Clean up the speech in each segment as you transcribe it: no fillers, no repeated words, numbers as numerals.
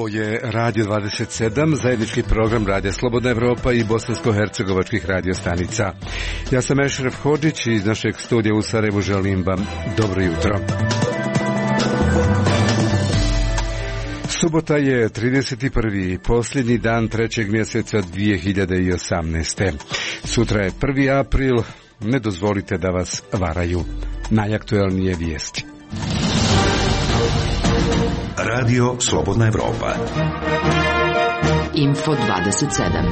Ovo je Radio 27, zajednički program Radija Slobodna Evropa i bosansko-hercegovačkih radiostanica. Ja sam Ešref Hodžić i iz našeg studija u Sarajevu želim vam dobro jutro. Subota je 31. posljednji dan 3. mjeseca 2018. Sutra je 1. april, ne dozvolite da vas varaju. Najaktuelnije vijesti. Radio Slobodna Evropa. Info 27.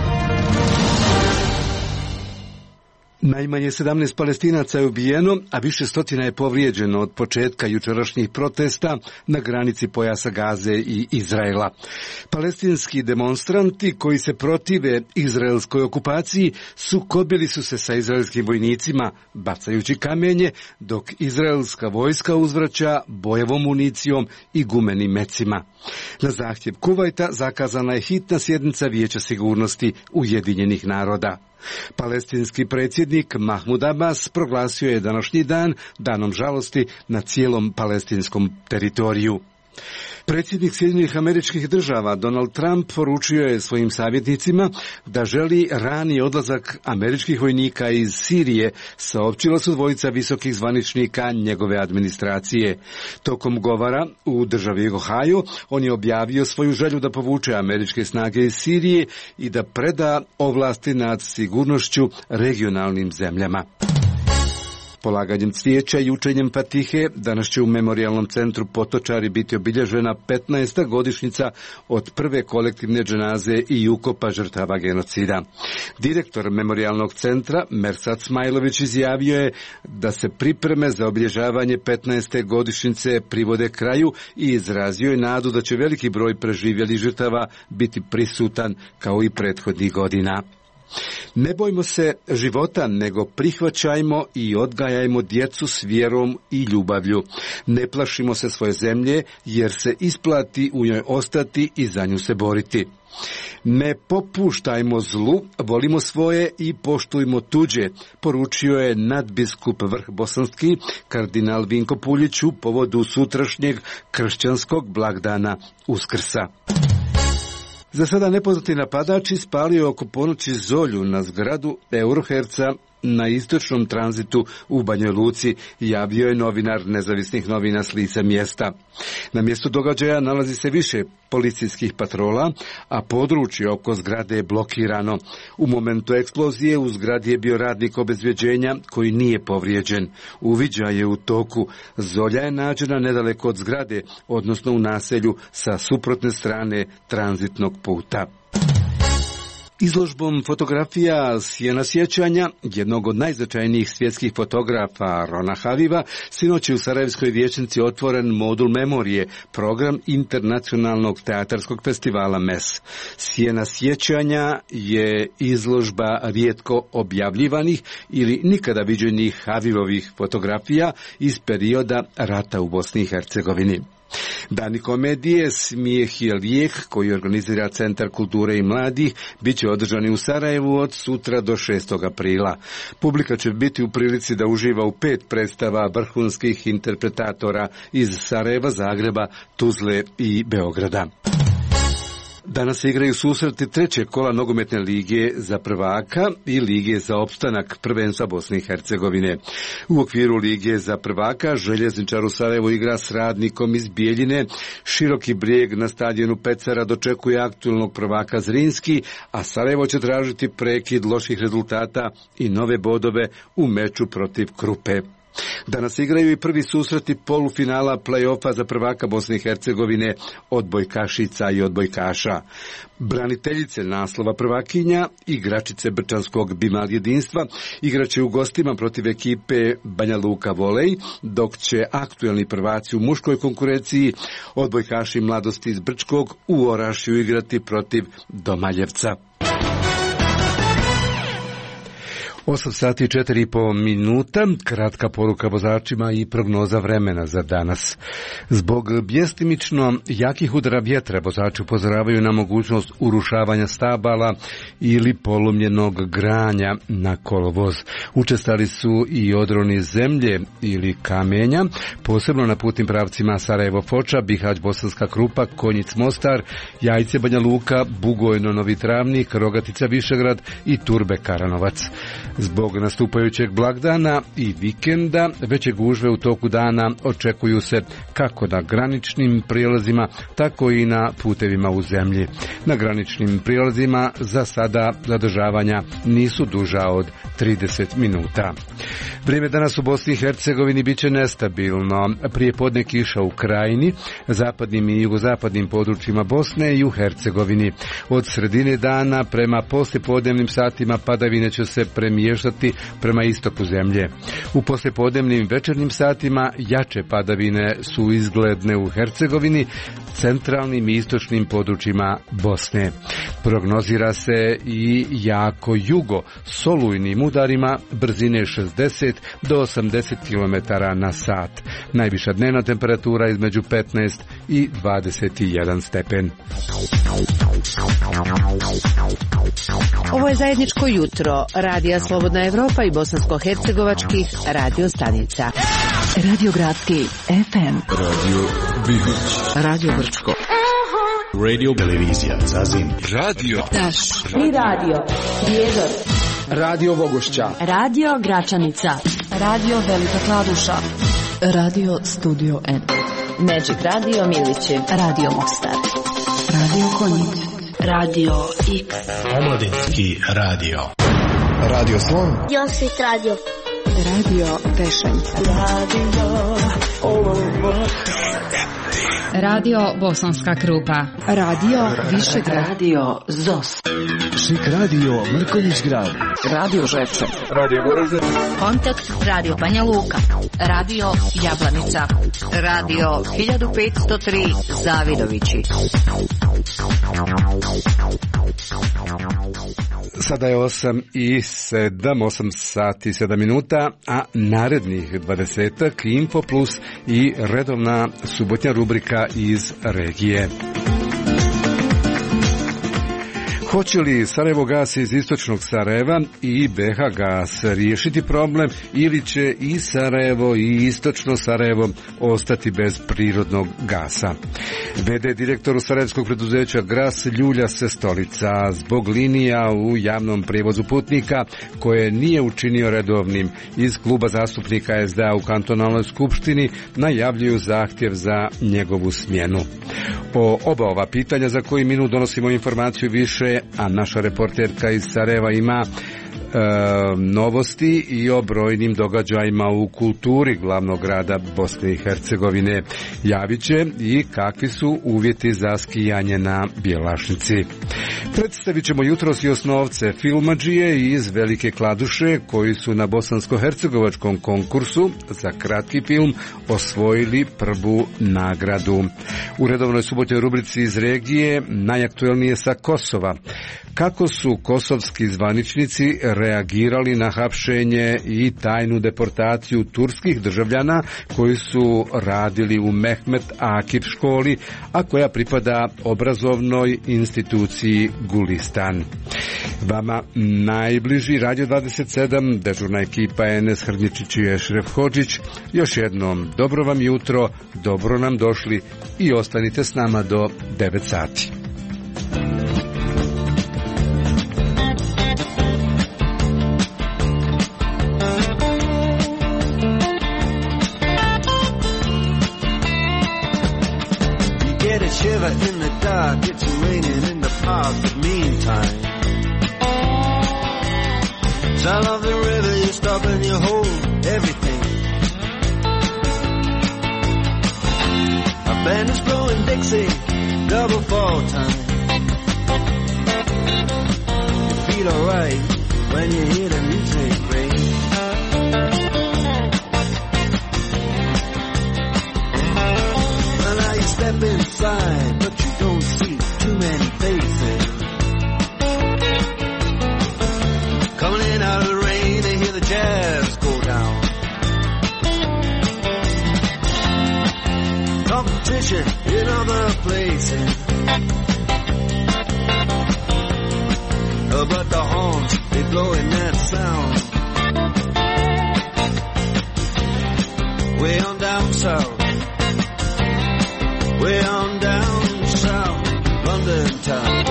Najmanje 17 Palestinaca je ubijeno, a više stotina je povrijeđeno od početka jučerašnjih protesta na granici pojasa Gaze i Izraela. Palestinski demonstranti koji se protive izraelskoj okupaciji sukobili su se sa izraelskim vojnicima bacajući kamenje, dok izraelska vojska uzvraća bojevom municijom i gumenim mecima. Na zahtjev Kuvajta zakazana je hitna sjednica Vijeća sigurnosti Ujedinjenih naroda. Palestinski predsjednik Mahmud Abbas proglasio je današnji dan danom žalosti na cijelom palestinskom teritoriju. Predsjednik Sjedinjenih Američkih Država Donald Trump poručio je svojim savjetnicima da želi rani odlazak američkih vojnika iz Sirije, saopćila su dvojica visokih zvaničnika njegove administracije. Tokom govora u državi Ohio on je objavio svoju želju da povuče američke snage iz Sirije i da preda ovlasti nad sigurnošću regionalnim zemljama. Polaganjem cvijeća i učenjem Fatihe danas će u Memorijalnom centru Potočari biti obilježena 15. godišnjica od prve kolektivne dženaze i ukopa žrtava genocida. Direktor Memorijalnog centra Mersat Smajlović izjavio je da se pripreme za obilježavanje 15. godišnjice privode kraju i izrazio je nadu da će veliki broj preživjelih žrtava biti prisutan kao i prethodnih godina. Ne bojmo se života, nego prihvaćajmo i odgajajmo djecu s vjerom i ljubavlju. Ne plašimo se svoje zemlje, jer se isplati u njoj ostati i za nju se boriti. Ne popuštajmo zlu, volimo svoje i poštujmo tuđe, poručio je nadbiskup Vrh Bosanski, kardinal Vinko Puljić u povodu sutrašnjeg kršćanskog blagdana Uskrsa. Za sada nepoznati napadač ispalio oko ponoći zolju na zgradu Euroherca na istočnom tranzitu u Banjoj Luci, javio je novinar nezavisnih novina s lica mjesta. Na mjestu događaja nalazi se više policijskih patrola, a područje oko zgrade je blokirano. U momentu eksplozije u zgradi je bio radnik obezbjeđenja koji nije povrijeđen. Uviđaj je u toku. Zolja je nađena nedaleko od zgrade, odnosno u naselju sa suprotne strane tranzitnog puta. Izložbom fotografija Sjena sjećanja, jednog od najznačajnijih svjetskih fotografa Rona Haviva, sinoć je u Sarajevskoj vijećnici otvoren modul memorije, program internacionalnog teatarskog festivala MES. Sjena sjećanja je izložba rijetko objavljivanih ili nikada viđenih Havivovih fotografija iz perioda rata u Bosni i Hercegovini. Dani komedije Smijeh i lijek, koji organizira Centar kulture i mladih, bit će održani u Sarajevu od sutra do 6. aprila. Publika će biti u prilici da uživa u 5 predstava vrhunskih interpretatora iz Sarajeva, Zagreba, Tuzle i Beograda. Danas se igraju susreti trećeg kola nogometne lige za prvaka i lige za opstanak prvenstva Bosne i Hercegovine. U okviru lige za prvaka Željezničar u Sarajevu igra s Radnikom iz Bijeljine. Široki Brijeg na stadionu Pecara dočekuje aktualnog prvaka Zrinski, a Sarajevo će tražiti prekid loših rezultata i nove bodove u meču protiv Krupe. Danas igraju i prvi susreti polufinala play-offa za prvaka Bosne i Hercegovine odbojkašica i odbojkaša. Braniteljice naslova prvakinja, igračice Brčanskog Bimal jedinstva, igraće u gostima protiv ekipe Banja Luka Volej, dok će aktuelni prvaci u muškoj konkurenciji odbojkaši mladosti iz Brčkog u Orašju igrati protiv Domaljevca. 8 sati i 4,5 minuta, kratka poruka vozačima i prognoza vremena za danas. Zbog bjestimično jakih udara vjetra vozači upozoravaju na mogućnost urušavanja stabala ili polomljenog granja na kolovoz. Učestali su i odroni zemlje ili kamenja, posebno na putnim pravcima Sarajevo-Foča, Bihać-Bosanska Krupa, Konjic-Mostar, Jajce-Banja Luka, Bugojno-Novi Travnik, Rogatica-Višegrad i Turbe-Karanovac. Zbog nastupajućeg blagdana i vikenda veće gužve u toku dana očekuju se kako na graničnim prijelazima, tako i na putevima u zemlji. Na graničnim prijelazima za sada zadržavanja nisu duža od 30 minuta. Vrijeme danas u Bosni i Hercegovini bit će nestabilno. Prije podne kiša u Krajini, zapadnim i jugozapadnim područjima Bosne i u Hercegovini. Od sredine dana prema poslijepodnevnim satima padavine će se premiještati prema istoku zemlje. U poslijepodnevnim večernjim satima jače padavine su izgledne u Hercegovini, centralnim i istočnim područjima Bosne. Prognozira se i jako jugo s olujnim udarima brzine 60 do 80 km na sat. Najviša dnevna temperatura između 15 i 21 stepen. Ovo je zajedničko jutro Radija Slobodna Evropa i bosansko-hercegovačkih radio stanica. Radio Gradski FM, Radio Bibić, Radio Brčko, Radio Televizija Zazim, Radio Daš i Radio Prijedor, Radio Vogošća, Radio Gračanica, Radio Velika Kladuša, Radio Studio N, Magic Radio Milići, Radio Mostar, Radio Konjic, Radio X, Omladinski radio. Radio Slon, Josip Radio, Radio Pešanica, Radio Bosanska Krupa, Radio Višegrad, Radio ZOS, Šik Radio Mrkonjić Grad, Radio Žepče, Radio Goražde, Kontakt Radio Banja Luka, Radio Jablanica, Radio 1503 Zavidovići. Sada je 8 sati i 7 minuta, a narednih 20 Info Plus i redovna subotnja rubrika iz regije. Hoće li Sarajevo gas iz istočnog Sarajeva i BH gas riješiti problem ili će i Sarajevo i istočno Sarajevo ostati bez prirodnog gasa? VD direktoru sarajevskog preduzeća Gras Ljulja Sestolica zbog linija u javnom prijevozu putnika koje nije učinio redovnim iz kluba zastupnika SDA u kantonalnoj skupštini najavljuju zahtjev za njegovu smjenu. O oba ova pitanja za koji minut donosimo informaciju više, a naša reporterka iz Sarajeva ima novosti i o brojnim događajima u kulturi glavnog grada Bosne i Hercegovine. Javit će i kakvi su uvjeti za skijanje na Bjelašnici. Predstavit ćemo jutros i osnovce filmadžije iz Velike Kladuše koji su na bosansko-hercegovačkom konkursu za kratki film osvojili prvu nagradu. U redovnoj subotnjoj rubrici iz regije najaktuelnije sa Kosova. Kako su kosovski zvaničnici reagirali na hapšenje i tajnu deportaciju turskih državljana koji su radili u Mehmet Akif školi, a koja pripada obrazovnoj instituciji Gulistan. Vama najbliži Radio 27, dežurna ekipa Enes Hrnjičić i Ešref Hodžić. Još jednom dobro vam jutro, dobro nam došli i ostanite s nama do 9 sati. Shiver in the dark, it's raining in the park, but meantime sound of the river, you stop and you hold everything. A band is blowing Dixie, double fall time. You feel alright when you hear the music ring. Well, now you step inside, but you don't see too many faces. Coming in out of the rain, mentioned in other places. But the horns, they blowing that sound way on down south, way on down south, London town.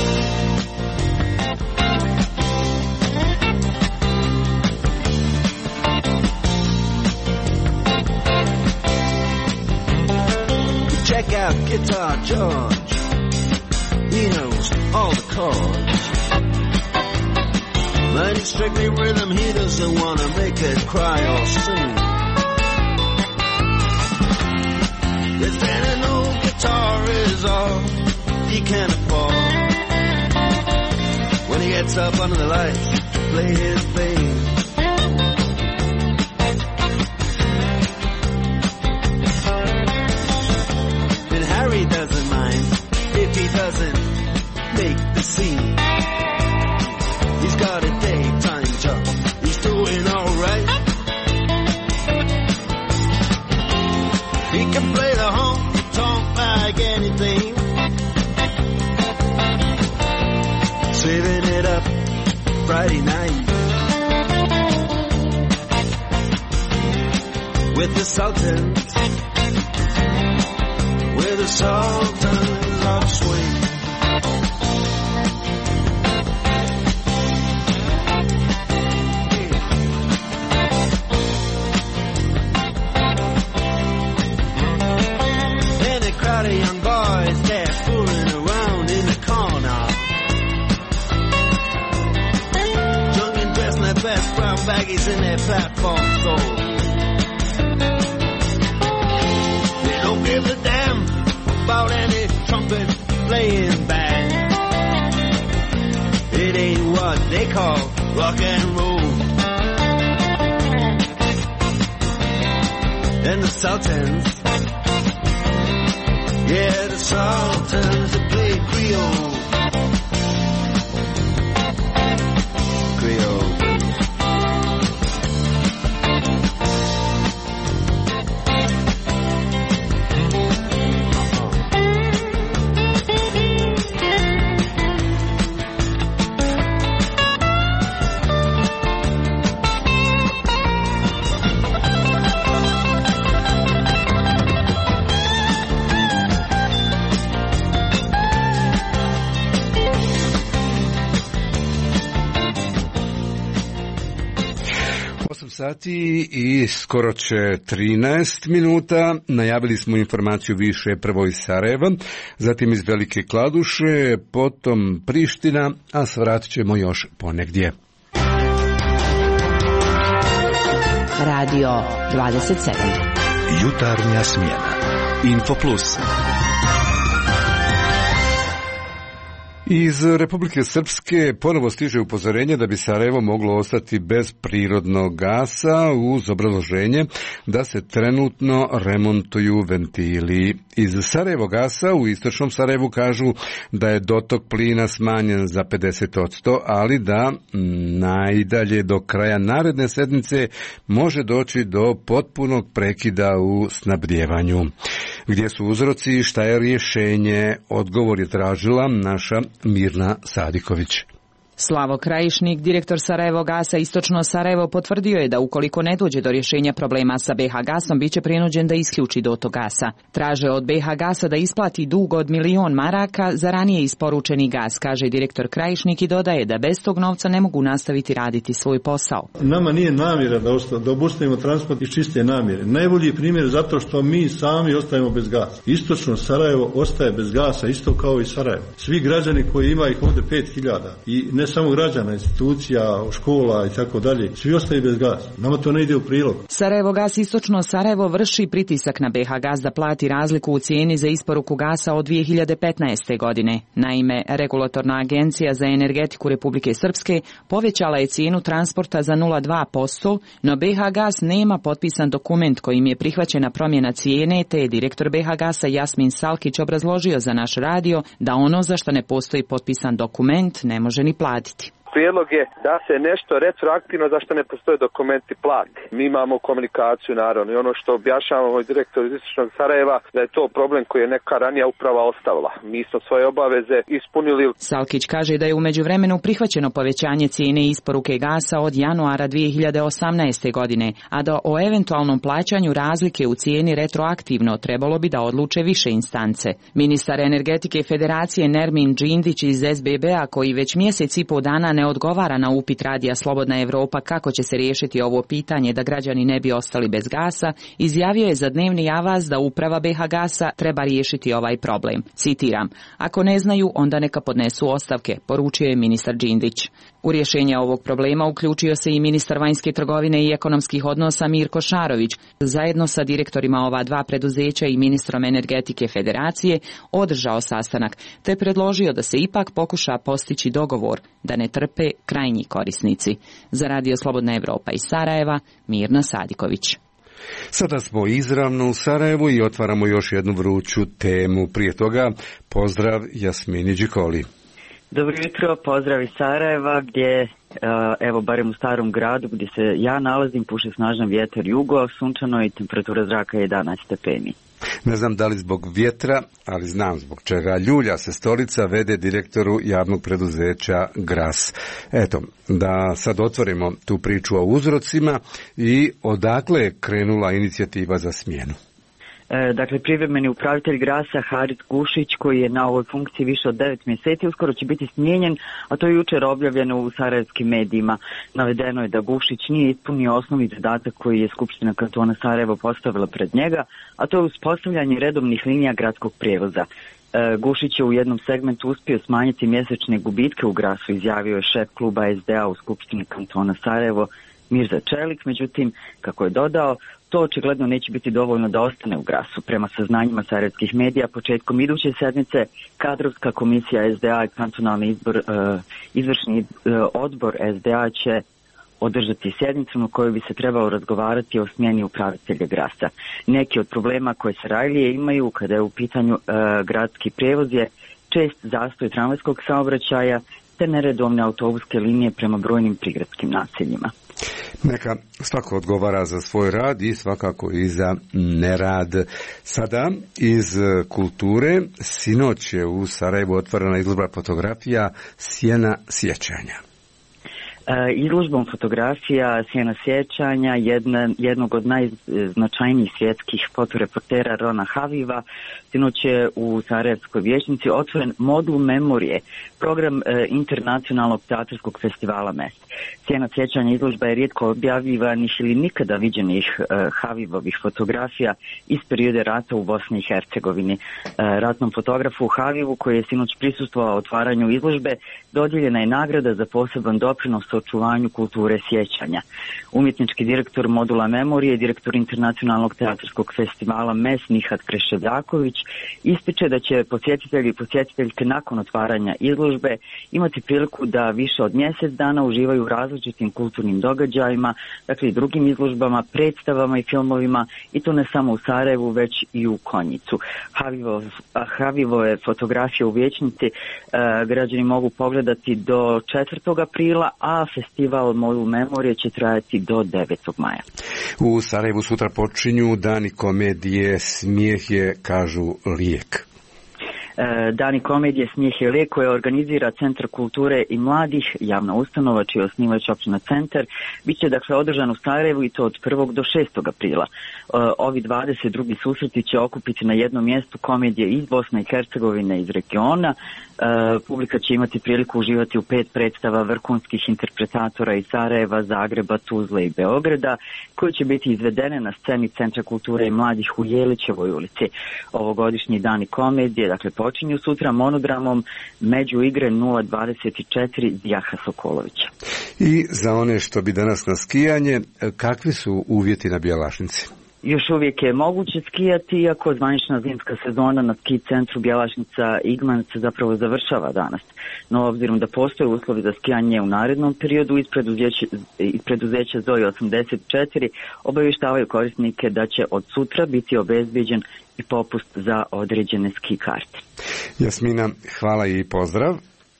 Check out Guitar George, he knows all the chords. But it's strictly rhythm, he doesn't want to make it cry or sing. If an old guitar is all he can afford, when he gets up under the lights to play his thing. And Harry doesn't mind if he doesn't make the scene. He's got a daytime job, he's doing alright. He can play the honky-tonk like anything, saving it up Friday night with the Sultans, with the Sultans of Swing. Young boys, they're fooling around in the corner, drunk and dressed in their best brown baggies in their platform soul. They don't give a damn about any trumpet playing band. It ain't what they call rock and roll. And the Sultans, yeah, the Sultans that play Creole. Creole. Sati i skoro će 13 minuta. Najavili smo informaciju više prvo iz Sarajeva, zatim iz Velike Kladuše, potom Priština, a svratit ćemo još ponegdje. Radio 27. Jutarnja smjena. Info Plus. Iz Republike Srpske ponovo stiže upozorenje da bi Sarajevo moglo ostati bez prirodnog gasa uz obrazloženje da se trenutno remontuju ventili. Iz Sarajevo gasa u istočnom Sarajevu kažu da je dotok plina smanjen za 50%, ali da najdalje do kraja naredne sedmice može doći do potpunog prekida u snabdjevanju. Gdje su uzroci i šta je rješenje? Odgovor je tražila naša Mirna Sadiković. Slavo Krajišnik, direktor Sarajevo gasa Istočno Sarajevo, potvrdio je da ukoliko ne dođe do rješenja problema sa BH gasom, bit će prinuđen da isključi dotok gasa. Traže od BH gasa da isplati dug od 1.000.000 maraka za ranije isporučeni gas, kaže direktor Krajišnik i dodaje da bez tog novca ne mogu nastaviti raditi svoj posao. Nama nije namjera da obustavimo transport iz čiste namjere. Najbolji primjer zato što mi sami ostajemo bez gasa. Istočno Sarajevo ostaje bez gasa isto kao i Sarajevo. Svi građani koji ima ih ovdje 5.000 i ne samo građana, institucija, škola i tako dalje, svi ostaju bez gasa. Nama to ne ide u prilog. Sarajevo gas Istočno Sarajevo vrši pritisak na BH gas da plati razliku u cijeni za isporuku gasa od 2015. godine. Naime, Regulatorna agencija za energetiku Republike Srpske povećala je cijenu transporta za 0,2%, no BH gas nema potpisan dokument kojim je prihvaćena promjena cijene, te je direktor BH gasa Jasmin Salkić obrazložio za naš radio da ono za što ne postoji potpisan dokument ne može ni platiti. prijedlog je da se nešto retroaktivno za što ne postoje dokumenti plati. Mi imamo komunikaciju naravno i ono što objašnjavamo direktor iz Istočnog Sarajeva da je to problem koji je neka ranija uprava ostavila. Mi smo svoje obaveze ispunili. Salkić kaže da je u međuvremenu prihvaćeno povećanje cijene isporuke gasa od januara 2018. godine, a da o eventualnom plaćanju razlike u cijeni retroaktivno trebalo bi da odluče više instance. Ministar energetike Federacije Nermin Džindić iz SBB-a, koji već mjesec i pol dana ne odgovara na upit Radija Slobodna Evropa kako će se riješiti ovo pitanje da građani ne bi ostali bez gasa, izjavio je za Dnevni avaz da uprava BH Gasa treba riješiti ovaj problem. Citiram: "Ako ne znaju, onda neka podnesu ostavke", poručio je ministar Džindić. U rješenje ovog problema uključio se i ministar vanjske trgovine i ekonomskih odnosa Mirko Šarović. Zajedno sa direktorima ova dva preduzeća i ministrom energetike Federacije održao sastanak, te predložio da se ipak pokuša postići dogovor da ne trpe krajnji korisnici. Za Radio Slobodna Evropa iz Sarajeva, Mirna Sadiković. Sada smo izravno u Sarajevu i otvaramo još jednu vruću temu. Prije toga, pozdrav Jasmini Đikoli. Dobro jutro, pozdrav iz Sarajeva gdje, evo barem u starom gradu gdje se ja nalazim, puše snažan vjetar jugo, sunčano i temperatura zraka je 11 stepeni. Ne znam da li zbog vjetra, ali znam zbog čega. Ljulja se stolica, vede direktoru javnog preduzeća GRAS. Eto, da sad otvorimo tu priču o uzrocima i odakle je krenula inicijativa za smjenu. Dakle, privremeni upravitelj GRAS-a Haris Gušić, koji je na ovoj funkciji više od 9 mjeseci, uskoro će biti smijenjen, a to je jučer objavljeno u sarajevskim medijima. Navedeno je da Gušić nije ispunio osnovni zadatak koji je Skupština kantona Sarajevo postavila pred njega, a to je uspostavljanje redovnih linija gradskog prijevoza. Gušić je u jednom segmentu uspio smanjiti mjesečne gubitke u GRAS-u, izjavio je šef kluba SDA u Skupštini kantona Sarajevo Mirza Čelik, međutim, kako je dodao, to očigledno neće biti dovoljno da ostane u GRAS-u. Prema saznanjima sarajevskih medija, početkom iduće sedmice kadrovska komisija SDA i kantonalni izvršni odbor SDA će održati sjednicu na kojoj bi se trebalo razgovarati o smjeni upravitelja GRAS-a. Neki od problema koje Sarajlije imaju kada je u pitanju gradski prijevoz je čest zastoj tramvajskog saobraćaja te neredovne autobuske linije prema brojnim prigradskim naseljima. Neka svako odgovara za svoj rad i svakako i za nerad. Sada iz kulture, sinoć je u Sarajevu otvorena izložba fotografija Sjena sjećanja. Izložbom fotografija Sjena sjećanja jednog od najznačajnijih svjetskih fotoreportera Rona Haviva sinoć je u Sarajevskoj vijećnici otvoren modul memorije, program internacionalnog teatarskog festivala MES. Sjena sjećanja izložba je rijetko objavljivanih ili nikada viđenih Havivovih fotografija iz periode rata u Bosni i Hercegovini. Ratnom fotografu Havivu, koji je sinoć prisustvovao otvaranju izložbe, dodijeljena je nagrada za poseban doprinos očuvanju kulture sjećanja. Umjetnički direktor modula memorije, direktor internacionalnog teatarskog festivala MES Nihat Kreševljaković ističe da će posjetitelji i posjetiteljke nakon otvaranja izložbe imati priliku da više od mjesec dana uživaju u različitim kulturnim događajima, dakle i drugim izložbama, predstavama i filmovima, i to ne samo u Sarajevu već i u Konjicu. Havivove fotografije u vijećnici građani mogu pogledati do 4. aprila, a festival Modul memorije će trajati do 9. maja. U Sarajevu sutra počinju Dani komedije, smijeh je, kažu, lijek. Dani komedije Smijeh je lijek koje organizira Centar kulture i mladih, javna ustanova čiji je osnivač općina Centar, bit će dakle održan u Sarajevu i to od 1. do 6. aprila. Ovi 22. susreti će okupiti na jednom mjestu komedije iz Bosne i Hercegovine, iz regiona. Publika će imati priliku uživati u 5 predstava vrhunskih interpretatora iz Sarajeva, Zagreba, Tuzle i Beograda, koje će biti izvedene na sceni Centra kulture i mladih u Jelićevoj ulici. Ovogodišnji Dani komedije, dakle, počinju sutra monodramom Među igre 024 Zjaha Sokolovića. I za one što bi danas na skijanje, kakvi su uvjeti na Bjelašnici? Još uvijek je moguće skijati, iako zvanična zimska sezona na ski centru Bjelašnica Igman se zapravo završava danas. No, obzirom da postoje uslovi za skijanje u narednom periodu, iz preduzeća Zoe 84 obavještavaju korisnike da će od sutra biti obezbijeđen i popust za određene ski karte. Jasmina, hvala i pozdrav.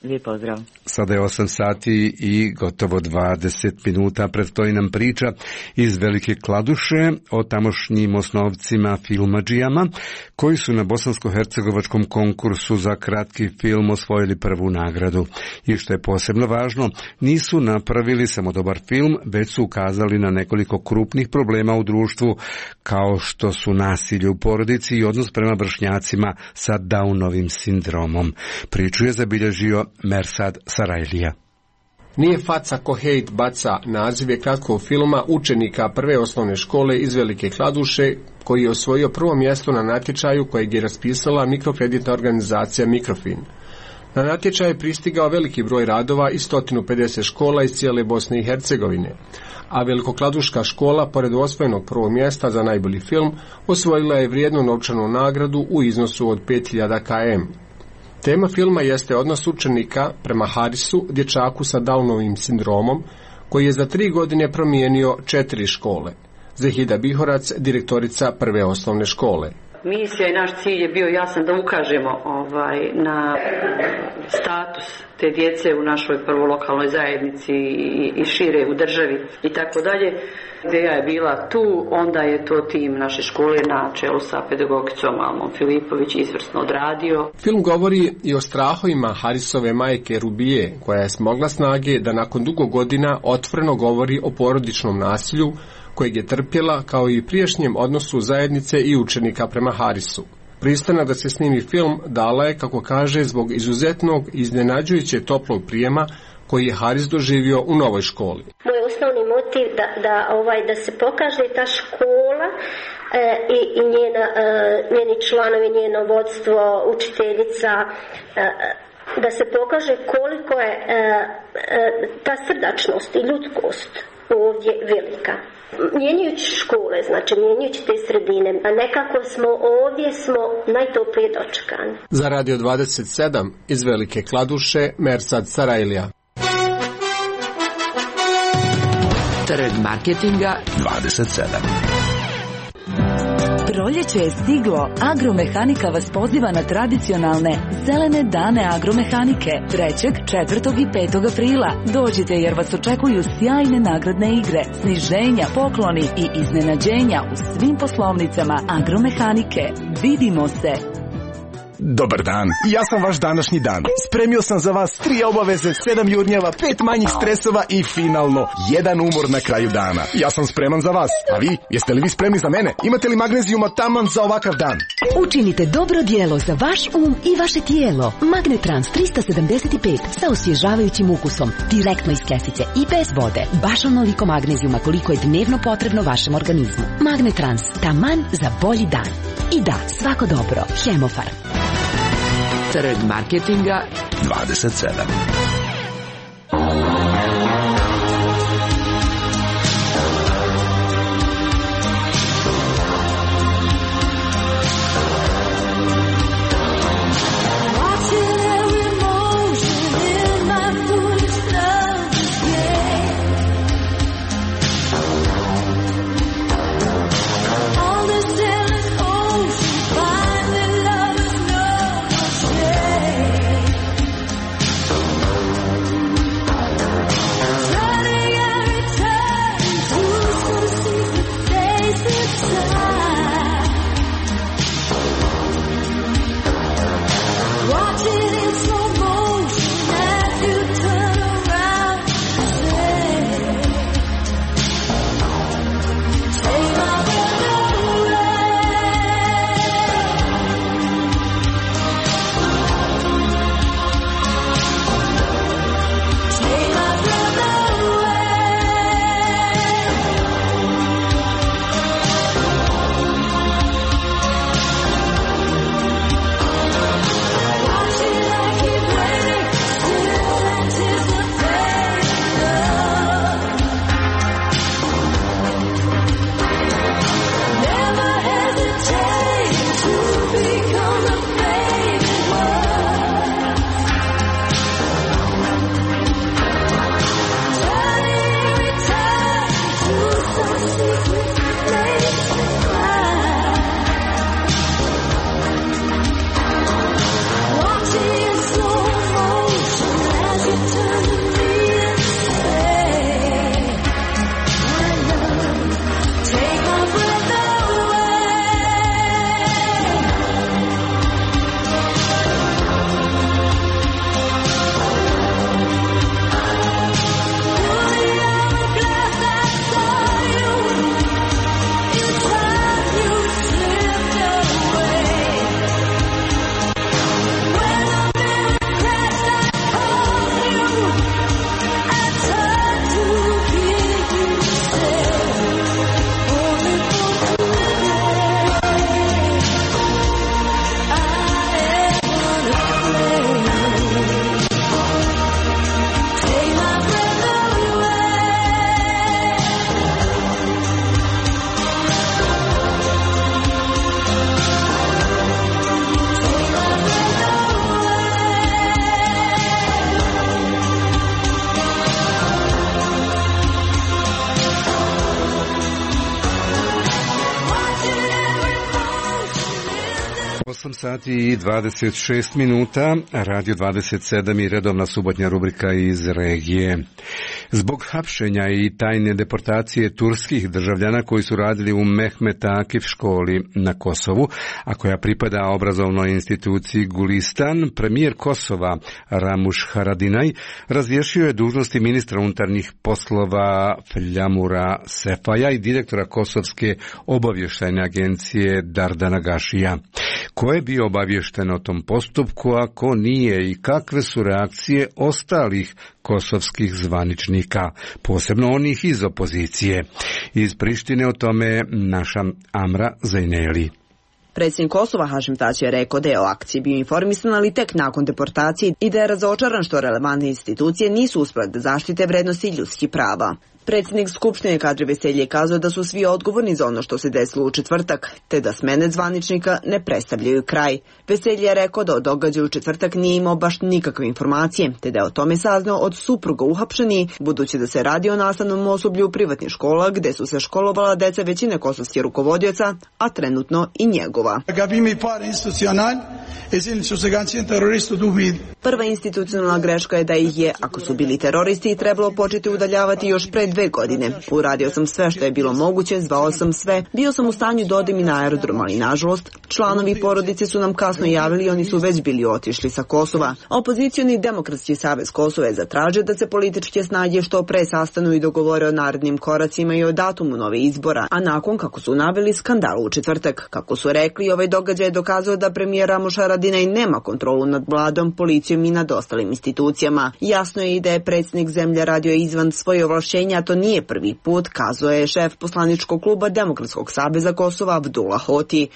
Lijep pozdrav. Sada je 8 sati i gotovo 20 minuta. Predstoji nam priča iz Velike Kladuše o tamošnjim osnovcima filmadžijama koji su na bosansko-hercegovačkom konkursu za kratki film osvojili prvu nagradu. I što je posebno važno, nisu napravili samo dobar film, već su ukazali na nekoliko krupnih problema u društvu, kao što su nasilje u porodici i odnos prema vršnjacima sa Downovim sindromom. Priču je zabilježio Mersad Sarajlija. Nije faca ko hejt baca naziv je kratkog filma učenika prve osnovne škole iz Velike Kladuše, koji je osvojio prvo mjesto na natječaju kojeg je raspisala mikrokreditna organizacija Mikrofin. Na natječaj je pristigao veliki broj radova i 150 škola iz cijele Bosne i Hercegovine, a Velikokladuška škola, pored osvojenog prvog mjesta za najbolji film, osvojila je vrijednu novčanu nagradu u iznosu od 5000 km. Tema filma jeste odnos učenika prema Harisu, dječaku sa Downovim sindromom, koji je za 3 godine promijenio 4 škole. Zehida Bihorac, direktorica prve osnovne škole. Misija i naš cilj je bio jasan da ukažemo na status te djece u našoj prvoj lokalnoj zajednici i šire u državi i tako dalje. Ideja je bila tu, onda je to tim naše škole na čelu sa pedagogicom Almom Filipović izvrsno odradio. Film govori i o strahovima Harisove majke Rubije, koja je smogla snage da nakon dugo godina otvoreno govori o porodičnom nasilju kojeg je trpjela, kao i prijašnjem odnosu zajednice i učenika prema Harisu. Pristanak da se snimi film dala je, kako kaže, zbog izuzetnog i iznenađujuće toplog prijema koji je Haris doživio u novoj školi. Moj osnovni motiv da se pokaže ta škola i njeni članovi, njeno vodstvo, učiteljica, da se pokaže koliko je ta srdačnost i ljudskost ovdje velika. Mijenjajući škole, znači mijenjajući te sredine, a nekako smo ovdje najtoplije dočekani. Za Radio 27 iz Velike Kladuše, Mersad Sarajlija. Trg marketinga 27. Proljeće je stiglo. Agromehanika vas poziva na tradicionalne zelene dane agromehanike 3., 4. i 5. aprila. Dođite jer vas očekuju sjajne nagradne igre, sniženja, pokloni i iznenađenja u svim poslovnicama agromehanike. Vidimo se! Dobar dan, ja sam vaš današnji dan. Spremio sam za vas 3 obaveze, 7 jurnjeva, 5 manjih stresova i finalno 1 umor na kraju dana. Ja sam spreman za vas, a vi? Jeste li vi spremni za mene? Imate li magnezijuma taman za ovakav dan? Učinite dobro djelo za vaš um i vaše tijelo. Magnetrans 375 sa osvježavajućim ukusom, direktno iz kesice i bez vode. Baš onoliko magnezijuma koliko je dnevno potrebno vašem organizmu. Magnetrans, taman za bolji dan. I da, svako dobro. Hemofar. Trg marketinga 27. 8 sati i 26 minuta, Radio 27 i redovna subotnja rubrika iz regije. Zbog hapšenja i tajne deportacije turskih državljana koji su radili u Mehmet Akif školi na Kosovu, a koja pripada obrazovnoj instituciji Gulistan, premijer Kosova Ramush Haradinaj razriješio je dužnosti ministra unutarnjih poslova Fljamura Sefaja i direktora Kosovske obavještajne agencije Dardana Gašija. Ko je bio obavješten o tom postupku, a ko nije i kakve su reakcije ostalih kosovskih zvaničnika, posebno onih iz opozicije. Iz Prištine o tome naša Amra Zajneli. Predsjednik Kosova Hašim Tači je rekao da je o akciji bio informisan, ali tek nakon deportacije i da je razočaran što relevantne institucije nisu uspjele da zaštite vrednosti ljudskih prava. Predsjednik Skupštine Kadri Veselji je kazao da su svi odgovorni za ono što se desilo u četvrtak, te da smene zvaničnika ne predstavljaju kraj. Veselji je rekao da o događaju u četvrtak nije imao baš nikakve informacije, te da je o tome saznao od supruga uhapšeni, budući da se radi o nastavnom osoblju u privatnih škola gde su se školovala deca većine kosovskih rukovodioca, a trenutno i njegova. Prva institucionalna greška je da ih je, ako su bili teroristi, trebalo početi udaljavati još pre 2 godine. Uradio sam sve što je bilo moguće, zvao sam sve, bio sam u stanju da odem i na aerodrom, ali nažalost, članovi porodice su nam kasno javili i oni su već bili otišli sa Kosova. Opozicioni Demokratski savez Kosova je zatražio da se političke snage što pre sastanu i dogovore o narednim koracima i o datumu nove izbora, a nakon, kako su naveli, skandalu u četvrtak. Kako su rekli, ovaj događaj je dokazao da premijer Ramush Haradinaj nema kontrolu nad vladom, policijom i nad ostalim institucijama. Jasno je i da je predsjednik zemlje radio izvan svoje ovlašćenja, a to nije prvi put, kazao je šef poslaničkog kluba Demokratskog saveza Kosova Abdullah Hoti.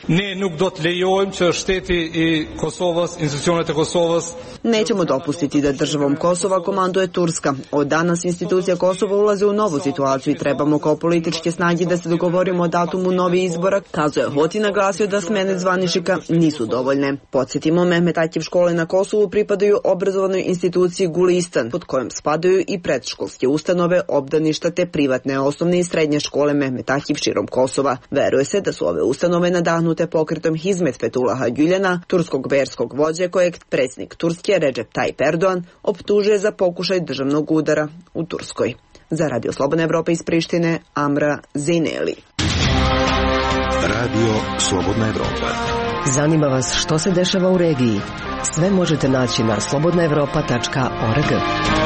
Nećemo dopustiti da državom Kosova komanduje Turska. Od danas institucija Kosova ulaze u novu situaciju i trebamo kao političke snage da se dogovorimo o datumu novih izbora, kazao je Hoti, naglasio da smene zvaničnika nisu dovoljne. Podsjetimo, Mehmet Akif škole na Kosovu pripadaju obrazovanoj instituciji Gulistan, pod kojom spadaju i predškolske ustanove, obdaništa te privatne osnovne i srednje škole Mehmet Akif širom Kosova. Veruje se da su ove ustanove nadahnute pokretom Hizmet Fethullaha Gülen'a, turskog verskog vođe kojeg predsjednik Turske Recep Tayyip Erdogan optužuje za pokušaj državnog udara u Turskoj. Za Radio Slobodna Evropa iz Prištine, Amra Zajneli. Radio Slobodna Evropa. Zanima vas što se dešava u regiji? Sve možete naći na slobodnaevropa.org.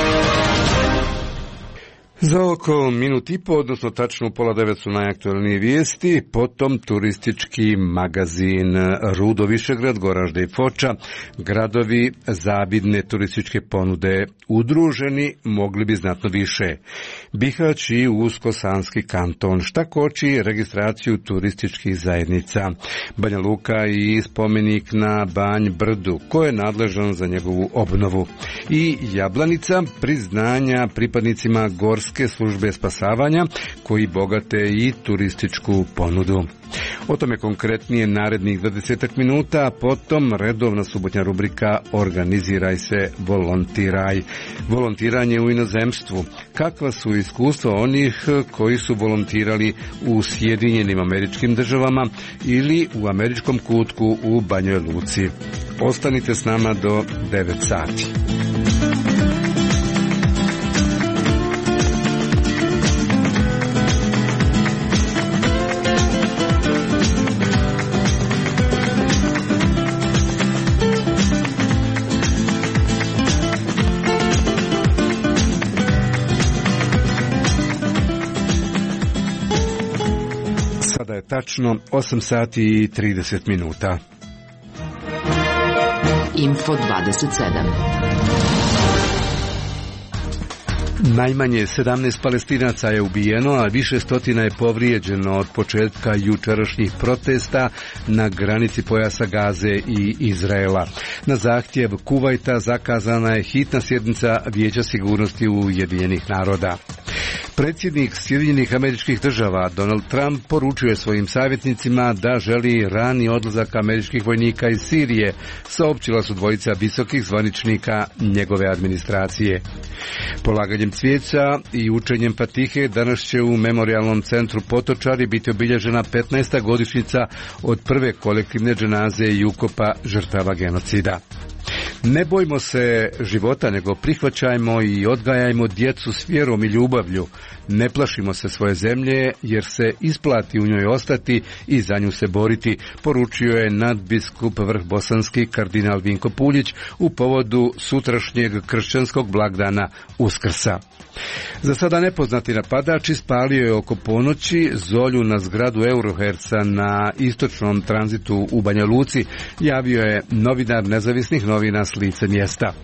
Za oko minut i po, odnosno tačno u 8:30 su najaktualnije vijesti, potom turistički magazin Rudo, Višegrad, Goražde i Foča, gradovi zavidne turističke ponude udruženi, mogli bi znatno više. Bihać i Usko-Sanski kanton, šta koči registraciju turističkih zajednica. Banja Luka i spomenik na Banj Brdu, ko je nadležan za njegovu obnovu. I Jablanica, priznanja pripadnicima Gorske službe spasavanja koji bogate i turističku ponudu. O tome konkretnije narednih 20 minuta, a potom redovna subotnja rubrika Organiziraj se, volontiraj. Volontiranje u inozemstvu. Kakva su iskustva onih koji su volontirali u Sjedinjenim Američkim Državama ili u američkom kutku u Banjoj Luci? Ostanite s nama do 9 sati. Sada je tačno 8 sati i 30 minuta. Info 27. Najmanje 17 Palestinaca je ubijeno, a više stotina je povrijeđeno od početka jučerašnjih protesta na granici pojasa Gaze i Izraela. Na zahtjev Kuvajta zakazana je hitna sjednica Vijeća sigurnosti Ujedinjenih naroda. Predsjednik Sjedinjenih Američkih Država Donald Trump poručio je svojim savjetnicima da želi rani odlazak američkih vojnika iz Sirije, saopćila su dvojica visokih zvaničnika njegove administracije. Polaganjem cvijeća i učenjem Fatihe danas će u memorijalnom centru Potočari biti obilježena 15. godišnjica od prve kolektivne dženaze i ukopa žrtava genocida. Ne bojmo se života, nego prihvaćajmo i odgajajmo djecu s vjerom i ljubavlju. Ne plašimo se svoje zemlje, jer se isplati u njoj ostati i za nju se boriti, poručio je nadbiskup vrhbosanski kardinal Vinko Puljić u povodu sutrašnjeg kršćanskog blagdana Uskrsa. Za sada nepoznati napadač ispalio je oko ponoći zolju na zgradu Euroherca na istočnom tranzitu u Banja Luci, javio je novinar nezavisnih novina s lice mjesta.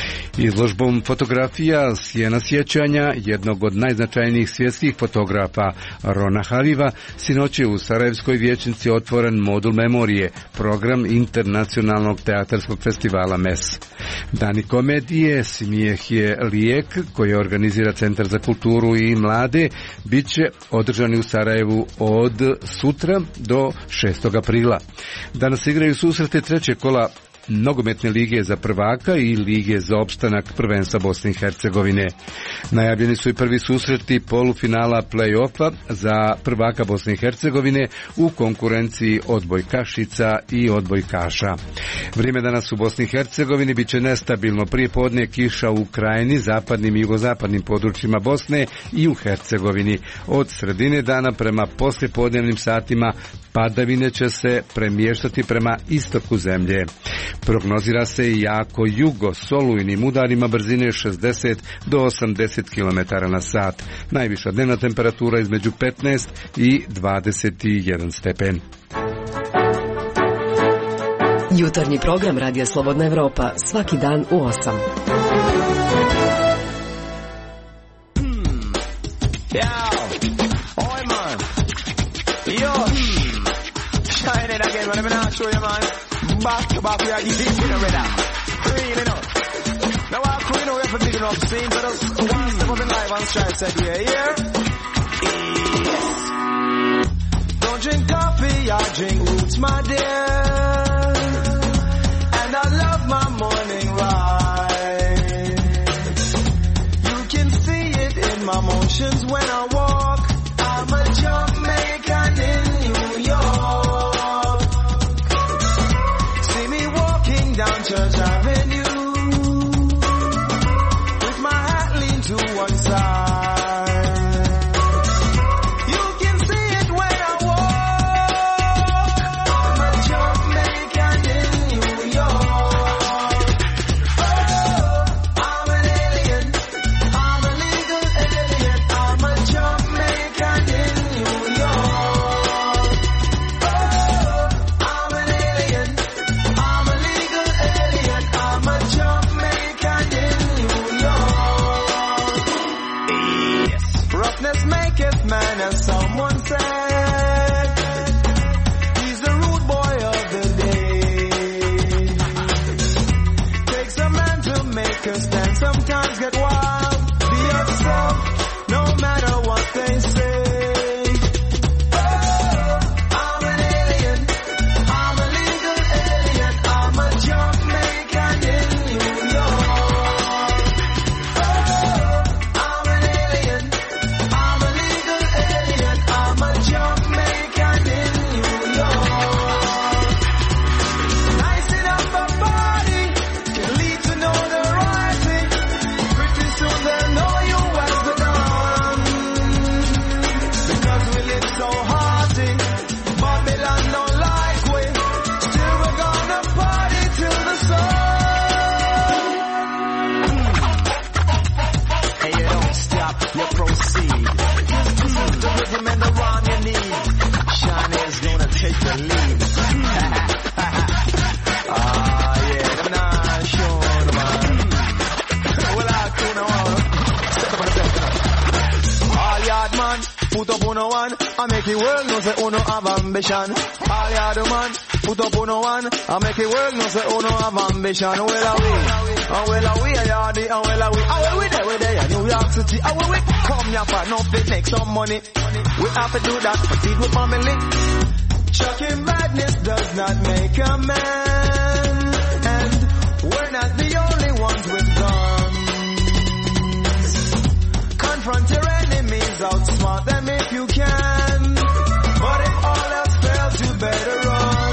Izložbom fotografija Sjena sjećanja jednog od najznačajnijih svjetskih fotografa Rona Haviva sinoć je u Sarajevskoj vijećnici otvoren modul memorije, program internacionalnog teatarskog festivala MES. Dani komedije Smijeh je lijek, koji organizira Centar za kulturu i mlade, bit će održani u Sarajevu od sutra do 6. aprila. Danas igraju susrete trećeg kola nogometne lige za prvaka i lige za opstanak prvenstva Bosne i Hercegovine. Najavljeni su i prvi susreti polufinala play-offa za prvaka Bosne i Hercegovine u konkurenciji odbojkašica i odbojkaša. Vrijeme danas u Bosni i Hercegovini bit će nestabilno, prije podne kiša u Krajini, zapadnim i jugozapadnim područjima Bosne i u Hercegovini. Od sredine dana prema poslijepodnevnim satima padavine će se premještati prema istoku zemlje. Prognozira se i jako jugo s olujnim udarima brzine 60 do 80 km na sat. Najviša dnevna temperatura između 15 i 21 stepen. Jutarnji program Radija Slobodna Evropa svaki dan u 8. Back to back, we are getting in already. Really know. Now our crew know we're digging up scenes, but us one step up in live on Stripe said, yeah, yeah. Yes. Don't drink coffee, I drink roots, my dear. And I love my morning ride. You can see it in my motions when I walk. I'm a Jamaican in New York. Down Church Avenue with my hat leaned to one side. You can see it when I walk. I'm a Jamaican in New York. Oh, I'm an alien. I'm a legal alien. I'm a Jamaican in New York. Oh, I'm an alien. I'm a legal alien, I'm a Jamaican in New York. Yes. Roughness maketh man, as someone said. He's the rude boy of the day. Takes a man to make a stand, sometimes get wild. Be yourself, no matter what they say. Put up on one, I make it work, no say uno have ambition. All ya do man, put up on one, I make it work, no say uno have ambition. Well away, and well away, yardy, and well away, we there, New York city, how we come here for nothing, make some money. We have to do that for feed my family. Chucking badness does not make a man, and we're not the only ones with guns. Confront your enemies, outsmart them if you can, but if all else fails, you better run.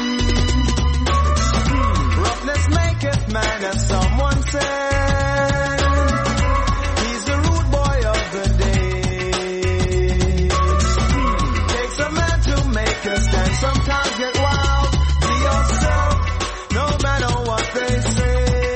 Roughness maketh man, as someone said. He's the rude boy of the day. Takes a man to make a stand, sometimes get wild. Be yourself, no matter what they say.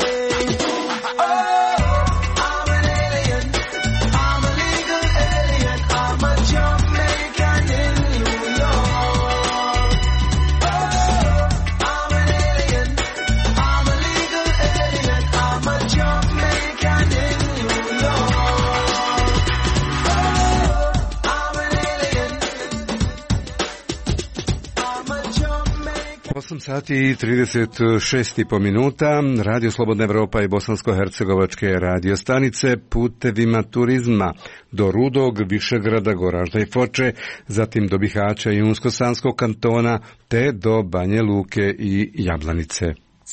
Sati i 36,5 minuta, Radio Slobodna Evropa i Bosansko-Hercegovačke radio stanice putevima turizma do Rudog, Višegrada, Goražda i Foče, zatim do Bihaća i Unsko-Sanskog kantona, te do Banje Luke i Jablanice.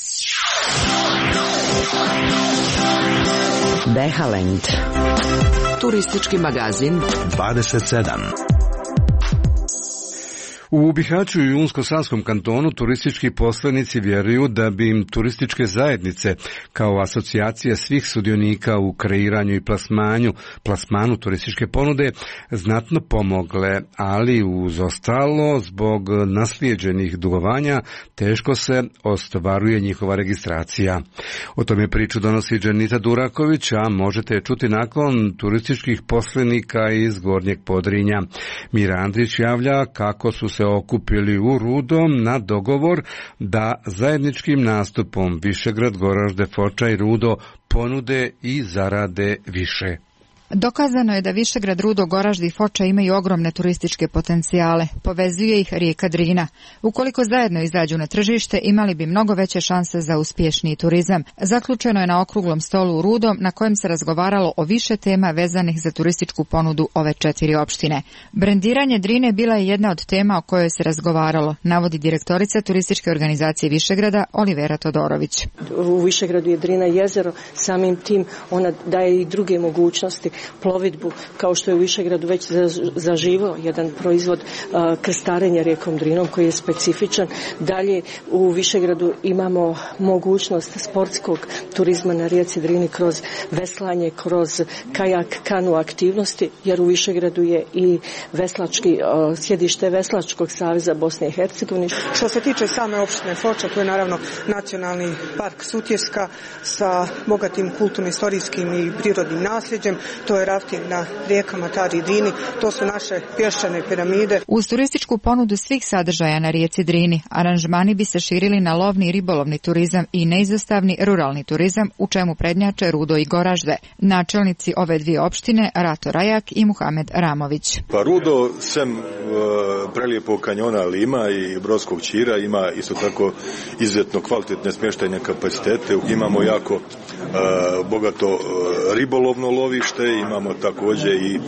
Behalend. Turistički magazin 27. U Bihaću i Unsko-Sanskom kantonu turistički poslanici vjeruju da bi im turističke zajednice kao asocijacija svih sudionika u kreiranju i plasmanu turističke ponude znatno pomogle, ali uz ostalo zbog naslijeđenih dugovanja teško se ostvaruje njihova registracija. O tome priču donosi Dženita Duraković, a možete je čuti nakon turističkih poslanika iz Gornjeg Podrinja. Mira Andrić javlja kako su se okupili u Rudom na dogovor da zajedničkim nastupom Višegrad, Goražde, Foča i Rudo ponude i zarade više. Dokazano je da Višegrad, Rudo, Goražde i Foča imaju ogromne turističke potencijale. Povezuje ih rijeka Drina. Ukoliko zajedno izađu na tržište, imali bi mnogo veće šanse za uspješniji turizam. Zaključeno je na okruglom stolu u Rudom, na kojem se razgovaralo o više tema vezanih za turističku ponudu ove 4 opštine. Brendiranje Drine bila je jedna od tema o kojoj se razgovaralo, navodi direktorica turističke organizacije Višegrada Olivera Todorović. U Višegradu je Drina jezero, samim tim ona daje i druge mogućnosti. Plovidbu, kao što je u Višegradu već zaživao jedan proizvod krstarenja rijekom Drinom koji je specifičan. Dalje u Višegradu imamo mogućnost sportskog turizma na rijeci Drini kroz veslanje, kroz kajak, kanu aktivnosti, jer u Višegradu je i sjedište Veslačkog saveza Bosne i Hercegovine. Što se tiče same opštine Foča, to je naravno nacionalni park Sutjeska sa bogatim kulturno-istorijskim i prirodnim nasljeđem. To je rafting na rijekama Tari i Drini, to su naše pješčane piramide. Uz turističku ponudu svih sadržaja na rijeci Drini, aranžmani bi se širili na lovni i ribolovni turizam i neizostavni ruralni turizam, u čemu prednjače Rudo i Goražde. Načelnici ove dvije opštine, Rato Rajak i Muhamed Ramović. Pa Rudo, sem prelijepog kanjona Lima i Brodskog Ćira, ima isto tako izuzetno kvalitetne smještajne kapacitete. Imamo jako bogato ribolovno lovište, imamo također i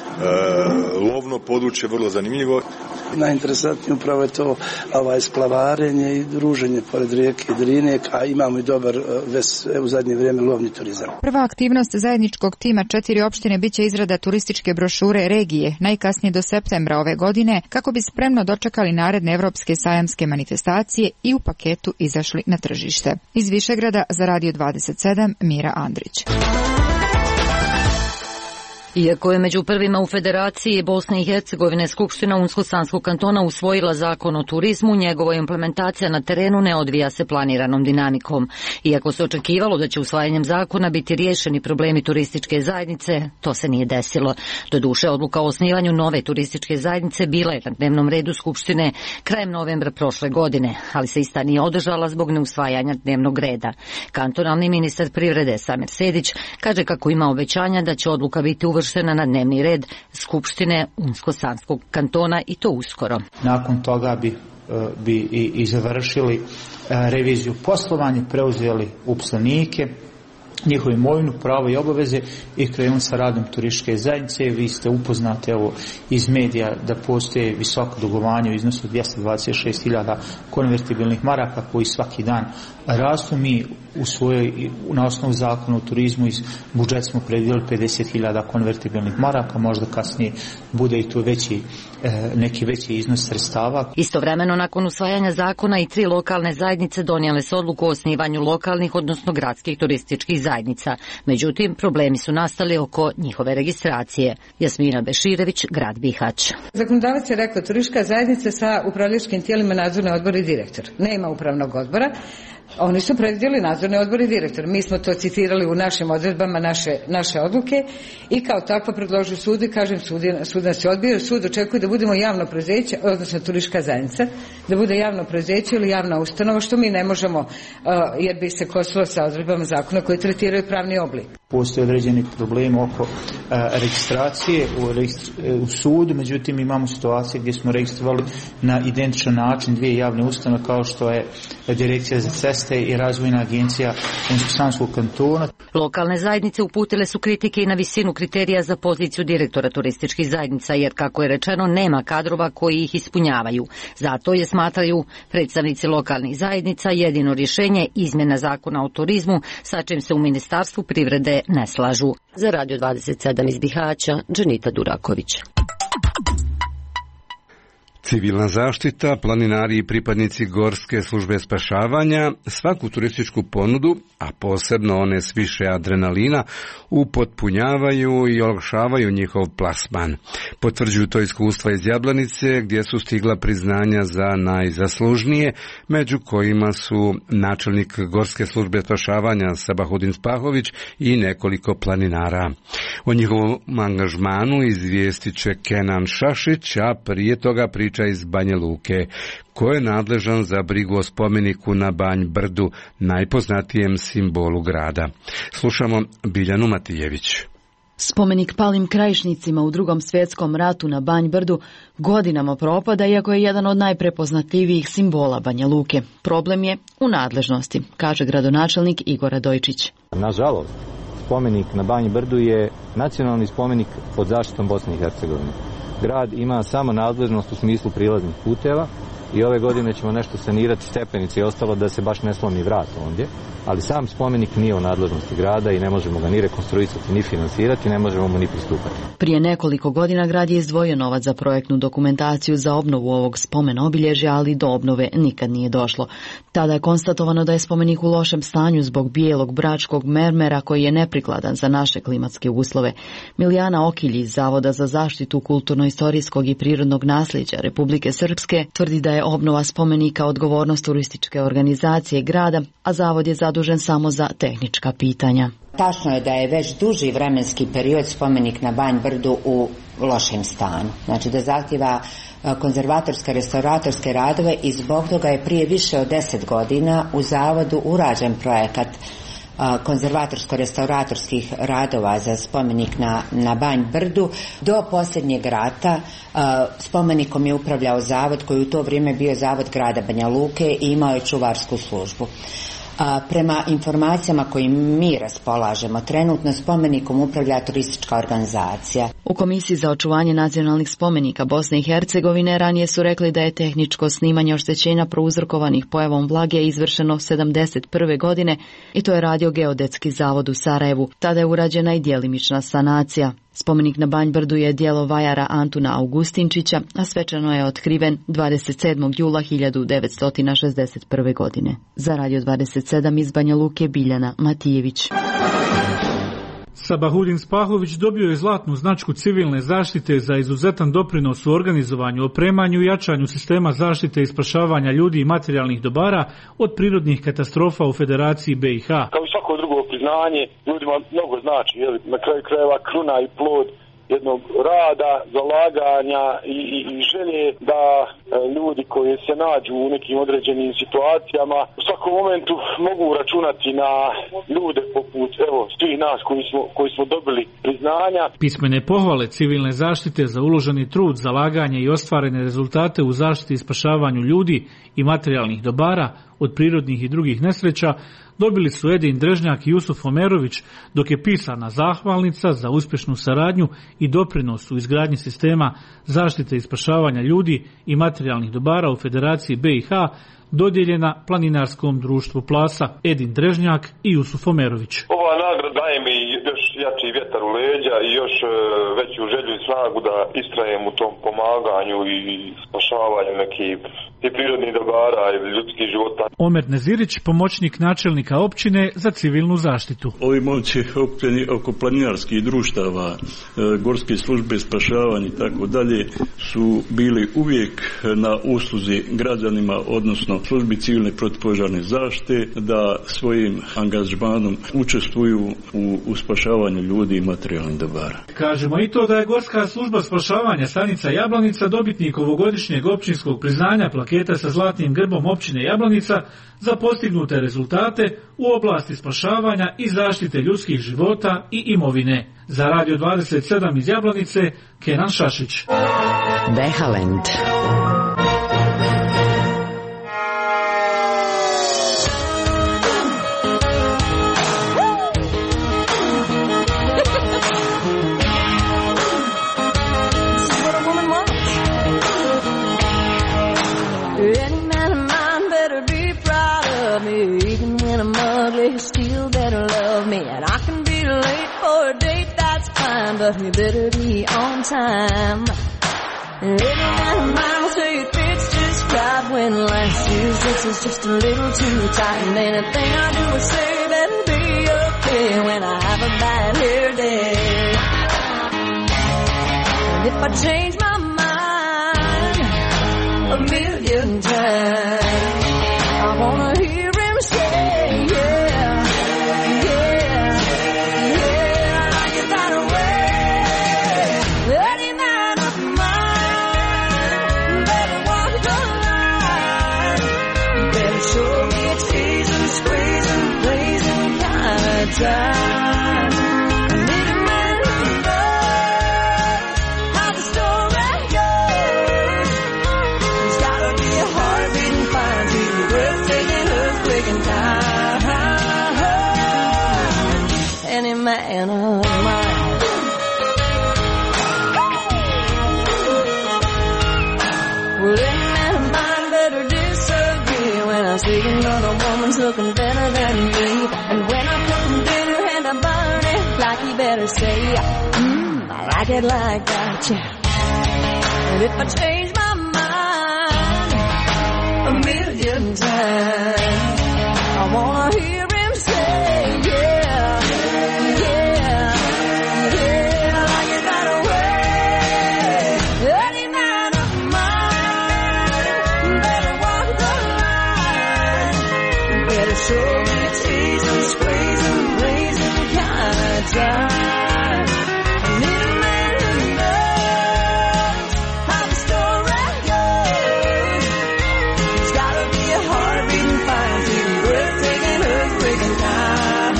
lovno područje, vrlo zanimljivo. Najinteresantnije upravo je to splavarenje i druženje pored rijeke Drine, a imamo i dobar u zadnje vrijeme lovni turizam. Prva aktivnost zajedničkog tima 4 opštine biće izrada turističke brošure regije, najkasnije do septembra ove godine, kako bi spremno dočekali naredne evropske sajamske manifestacije i u paketu izašli na tržište. Iz Višegrada za Radio 27, Mira Andrić. Iako je među prvima u Federaciji Bosne i Hercegovine Skupština Unsko-Sanskog kantona usvojila zakon o turizmu, njegova implementacija na terenu ne odvija se planiranom dinamikom. Iako se očekivalo da će usvajanjem zakona biti riješeni problemi turističke zajednice, to se nije desilo. Doduše, odluka o osnivanju nove turističke zajednice bila je na dnevnom redu Skupštine krajem novembra prošle godine, ali se ista nije održala zbog neusvajanja dnevnog reda. Kantonalni ministar privrede Samir Sedić kaže kako ima obećanja da će odluka biti uvrštena na dnevni red Skupštine Unsko-Sanskog kantona i to uskoro. Nakon toga bi i završili reviziju poslovanja, preuzeli uposlenike njihovu imovinu, pravo i obaveze i krenuli sa radom turističke zajednice. Vi ste upoznati iz medija da postoje visoko dugovanje u iznosu 226.000 konvertibilnih maraka koji svaki dan rastu. Mi na osnovu zakona o turizmu iz budžeta smo predvidjeli 50.000 konvertibilnih maraka, možda kasnije bude i tu neki veći iznos sredstava. Istovremeno, nakon usvajanja zakona i 3 lokalne zajednice donijele su odluku o osnivanju lokalnih, odnosno gradskih turističkih zajednica. Međutim, problemi su nastali oko njihove registracije. Jasmina Beširević, grad Bihać. Zakonodavac je rekao turistička zajednica sa upravljačkim tijelima, nadzorni odbor i direktor. Nema upravnog odbora. Oni su predvidjeli nadzorni odbor i direktor. Mi smo to citirali u našim odredbama, naše odluke i kao takva predložio sud i kažem sud nas je odbio. Sud očekuje da budemo javno preduzeće, odnosno turistička zajednica, da bude javno preduzeće ili javna ustanova, što mi ne možemo jer bi se kosilo sa odredbama zakona koji tretiraju pravni oblik. Postoje određeni problemi oko registracije u sudu, međutim imamo situacije gdje smo registrovali na identičan način 2 javne ustanove kao što je Direkcija za ceste i Razvojna agencija Unsko-Sanskog kantona. Lokalne zajednice uputile su kritike i na visinu kriterija za poziciju direktora turističkih zajednica, jer kako je rečeno nema kadrova koji ih ispunjavaju. Zato je, smatraju predstavnici lokalnih zajednica, jedino rješenje izmjena zakona o turizmu, sa čim se u Ministarstvu privrede ne slažu. Za Radio 27 iz Bihaća, Dženita Duraković. Civilna zaštita, planinari i pripadnici Gorske službe spašavanja svaku turističku ponudu, a posebno one s više adrenalina, upotpunjavaju i olakšavaju njihov plasman. Potvrđuju to iskustva iz Jablanice, gdje su stigla priznanja za najzaslužnije, među kojima su načelnik Gorske službe spašavanja Sabahudin Spahović i nekoliko planinara. O njihovom angažmanu izvijestit će Kenan Šašić, a prije toga priča iz Banja Luke. Ko je nadležan za brigu o spomeniku na Banj Brdu, najpoznatijem simbolu grada? Slušamo Biljanu Matijević. Spomenik palim krajišnicima u Drugom svjetskom ratu na Banj Brdu godinama propada, iako je jedan od najprepoznatljivijih simbola Banja Luke. Problem je u nadležnosti, kaže gradonačelnik Igor Radojčić. Nažalost, spomenik na Banj Brdu je nacionalni spomenik pod zaštitom Bosne i Hercegovine. Grad ima samo nadležnost u smislu prilaznih puteva i ove godine ćemo nešto sanirati stepenice i ostalo da se baš ne slomi vrat ondje, ali sam spomenik nije u nadležnosti grada i ne možemo ga ni rekonstruisati, ni finansirati, ne možemo mu ni pristupati. Prije nekoliko godina grad je izdvojio novac za projektnu dokumentaciju za obnovu ovog spomen obilježja, ali do obnove nikad nije došlo. Tada je konstatovano da je spomenik u lošem stanju zbog bijelog bračkog mermera koji je neprikladan za naše klimatske uslove. Milijana Okilji iz Zavoda za zaštitu kulturno-istorijskog i prirodnog nasljeđa Republike Srpske tvrdi da je obnova spomenika odgovornost turističke organizacije grada, a zavod je zadužen samo za tehnička pitanja. Tačno je da je već duži vremenski period spomenik na Banj Brdu u lošem stanju. Znači da zahtjeva konzervatorske, restauratorske radove i zbog toga je prije više od 10 godina u zavodu urađen projekat konzervatorsko-restauratorskih radova za spomenik na Banj Brdu. Do posljednjeg rata spomenikom je upravljao zavod koji u to vrijeme bio zavod grada Banja Luke i imao je čuvarsku službu. Prema informacijama kojim mi raspolažemo, trenutno spomenikom upravlja turistička organizacija. U Komisiji za očuvanje nacionalnih spomenika Bosne i Hercegovine ranije su rekli da je tehničko snimanje oštećenja prouzrokovanih pojavom vlage izvršeno 1971. godine i to je radio Geodetski zavod u Sarajevu. Tada je urađena i djelimična sanacija. Spomenik na Banj Brdu je djelo vajara Antuna Augustinčića, a svečano je otkriven 27. jula 1961. godine. Za Radio 27 iz Banja Luke, Biljana Matijević. Sabahudin Spahović dobio je zlatnu značku civilne zaštite za izuzetan doprinos u organizovanju, opremanju i jačanju sistema zaštite i spašavanja ljudi i materijalnih dobara od prirodnih katastrofa u Federaciji BiH. Kao i svako drugo priznanje, ljudima mnogo znači, na kraju krajeva kruna i plod jednog rada, zalaganja i želje da ljudi koji se nađu u nekim određenim situacijama u svakom momentu mogu računati na ljude poput svih nas koji smo dobili priznanje znanja. Pismene pohvale civilne zaštite za uloženi trud, zalaganje i ostvarene rezultate u zaštiti i spašavanju ljudi i materijalnih dobara od prirodnih i drugih nesreća dobili su Edin Drežnjak i Jusuf Omerović, dok je pisana zahvalnica za uspješnu saradnju i doprinos u izgradnji sistema zaštite i spašavanja ljudi i materijalnih dobara u Federaciji BiH dodijeljena Planinarskom društvu Plasa. Edin Drežnjak i Jusuf Omerović. Ova nagrada daje mi još jači vjetar u leđa i još veću želju i snagu da istrajem u tom pomaganju i spašavanju nekih i prirodnih dobara i ljudskih života. Omer Nezirić, pomoćnik načelnika općine za civilnu zaštitu. Ovi momci okupljeni oko planinarskih društava, gorske službe spašavanja i tako dalje su bili uvijek na usluzi građanima, odnosno službi civilne protupožarne zaštite, da svojim angažmanom učestvuju u spašavanju ljudi i materijalnih dobara. Kažemo i to da je Gorska služba spašavanja stanica Jablanica dobitnik ovogodišnjeg općinskog priznanja plaketa sa zlatnim grbom općine Jablanica za postignute rezultate u oblasti spašavanja i zaštite ljudskih života i imovine. Za Radio 27 iz Jablanice, Kenan Šašić. Behalend. Still better love me, and I can be late for a date, that's fine, but we better be on time. And every man of mine will say it fits just right when last year's dress is just a little too tight, and anything I do or say better be okay when I have a bad hair day. And if I change my mind a million times, I wanna hear him say, yeah. Time. I need a man who knows how the story goes. There's gotta be a heart beating fine to the breathtaking earthquake and time. Any man of mine. Well, any man of mine better disagree when I see another woman's looking better than me, and when I cook him dinner and I burn it, like he better say, I like it like that, yeah. And if I change my mind a million times, I wanna hear him say, yeah, yeah, yeah, I like it that way. Any man of mine better walk the line, better show me teasing, squeezing, blazing kind of time. I need a man who knows how the story goes. It's gotta be a heart beating fine to the breathtaking earthquake and time.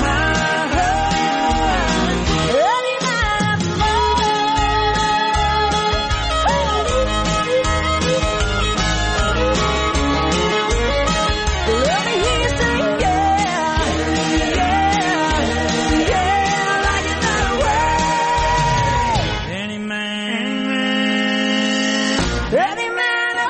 Any man of let me hear you say, yeah, yeah, yeah, I like it that way. Any man of